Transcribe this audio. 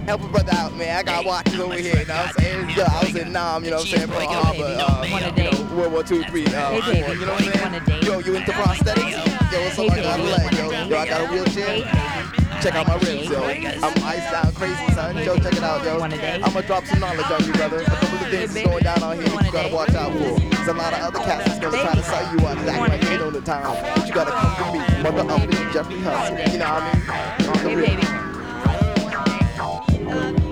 help a brother out, man. I got watches over here, you know what I'm saying? Yo, I was in Nam, you know what I'm saying, Pearl Harbor, World War II, 3, 4, you know what I'm saying? Yo, you into prosthetics? Yo, what's up? I got a leg, yo. I got a wheelchair. Check out my ribs, yo. I'm iced down crazy, son. Yo, check it out, yo. I'ma drop some knowledge on you, brother. A couple of things is going down out here that you gotta watch out for. There's a lot of other cats that's gonna try to sell you out exactly like they know the time. But you gotta come to me. Mother up and Jeffrey Hudson. You know what I mean? On the real.